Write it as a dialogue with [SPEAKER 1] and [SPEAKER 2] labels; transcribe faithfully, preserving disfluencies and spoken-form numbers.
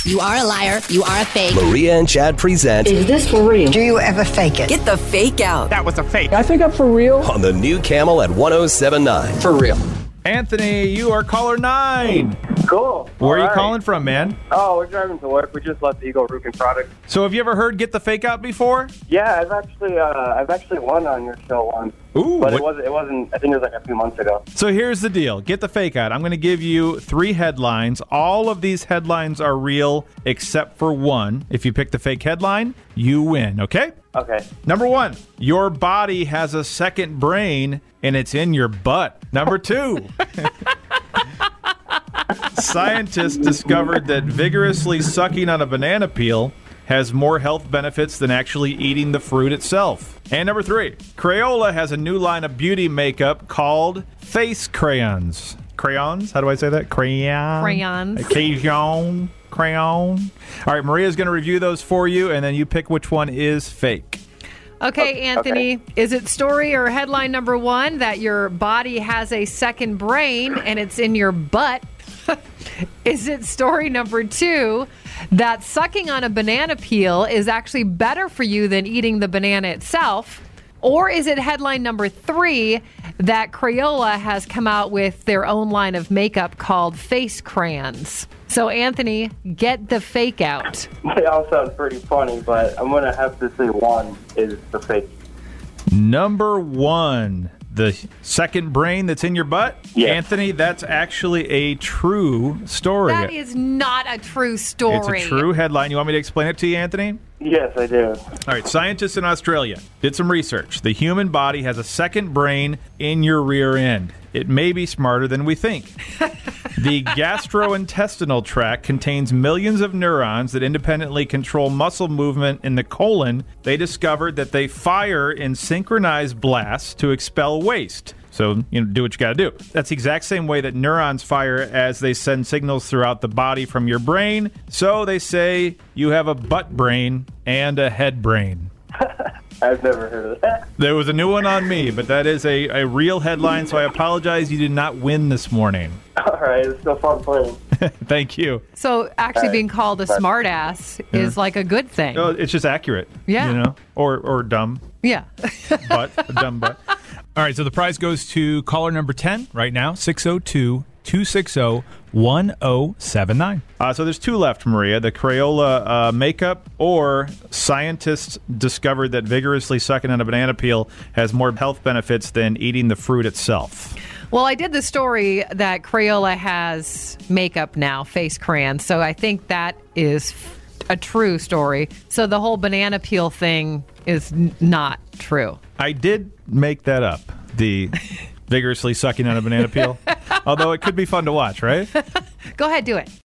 [SPEAKER 1] You are a liar. You are a fake.
[SPEAKER 2] Maria and Chad present
[SPEAKER 3] Is this for real?
[SPEAKER 4] Do you ever fake it?
[SPEAKER 5] Get the fake out.
[SPEAKER 6] That was a fake.
[SPEAKER 7] I think I'm for real.
[SPEAKER 2] on the new Camel at one oh seven point nine.
[SPEAKER 7] For real.
[SPEAKER 8] Anthony, you are caller nine.
[SPEAKER 9] Cool.
[SPEAKER 8] Where
[SPEAKER 9] All
[SPEAKER 8] are you
[SPEAKER 9] right.
[SPEAKER 8] calling from, man?
[SPEAKER 9] Oh, we're driving to work. We just left Eagle Roofing Products.
[SPEAKER 8] So have you ever heard Get the Fake Out before?
[SPEAKER 9] Yeah, I've actually, uh, I've actually won on your show once.
[SPEAKER 8] Ooh.
[SPEAKER 9] But
[SPEAKER 8] what-
[SPEAKER 9] it wasn't. It wasn't. I think it was like a few months ago.
[SPEAKER 8] So here's the deal. Get the fake out. I'm going to give you three headlines. All of these headlines are real except for one. If you pick the fake headline, you win, okay?
[SPEAKER 9] Okay.
[SPEAKER 8] Number one, your body has a second brain and it's in your butt. Number two, scientists discovered that vigorously sucking on a banana peel has more health benefits than actually eating the fruit itself. And number three, Crayola has a new line of beauty makeup called Face Crayons. Crayons? How do I say that? Crayon?
[SPEAKER 10] Crayons.
[SPEAKER 8] Crayon. Crayon. All right, Maria's going to review those for you, and then you pick which one is fake.
[SPEAKER 10] Okay, Anthony,
[SPEAKER 9] okay.
[SPEAKER 10] Is it story or headline number one that your body has a second brain and it's in your butt? Is it story number two that sucking on a banana peel is actually better for you than eating the banana itself? Or is it headline number three that Crayola has come out with their own line of makeup called Face Crayons? So, Anthony, get the fake out.
[SPEAKER 9] They all sound pretty funny, but I'm gonna have to say one is the fake.
[SPEAKER 8] Number one, the second brain that's in your butt.
[SPEAKER 9] Yeah.
[SPEAKER 8] Anthony, that's actually a true story.
[SPEAKER 10] That is not a true story.
[SPEAKER 8] It's a true headline. You want me to explain it to you, Anthony?
[SPEAKER 9] Yes, I do.
[SPEAKER 8] All right, scientists in Australia did some research. The human body has a second brain in your rear end. It may be smarter than we think. The gastrointestinal tract contains millions of neurons that independently control muscle movement in the colon. They discovered that they fire in synchronized blasts to expel waste. So, you know, do what you got to do. That's the exact same way that neurons fire as they send signals throughout the body from your brain. So they say you have a butt brain and a head brain.
[SPEAKER 9] I've never heard of that.
[SPEAKER 8] There was a new one on me, but that is a, a real headline, so I apologize you did not win this morning.
[SPEAKER 9] All right, it's still fun playing.
[SPEAKER 8] Thank you.
[SPEAKER 10] So actually being called a smartass is like a good thing.
[SPEAKER 8] Oh, it's just accurate.
[SPEAKER 10] Yeah.
[SPEAKER 8] You know, or or dumb.
[SPEAKER 10] Yeah.
[SPEAKER 8] But a dumb butt.
[SPEAKER 6] All right, so the prize goes to caller number ten right now, six oh two, two six oh, one oh seven nine.
[SPEAKER 8] Uh, so there's two left, Maria. The Crayola uh, makeup, or scientists discovered that vigorously sucking on a banana peel has more health benefits than eating the fruit itself.
[SPEAKER 10] Well, I did the story that Crayola has makeup now, face crayons. So I think that is a true story. So the whole banana peel thing is n- not true.
[SPEAKER 8] I did make that up, the vigorously sucking on a banana peel. Although it could be fun to watch, right?
[SPEAKER 10] Go ahead, do it.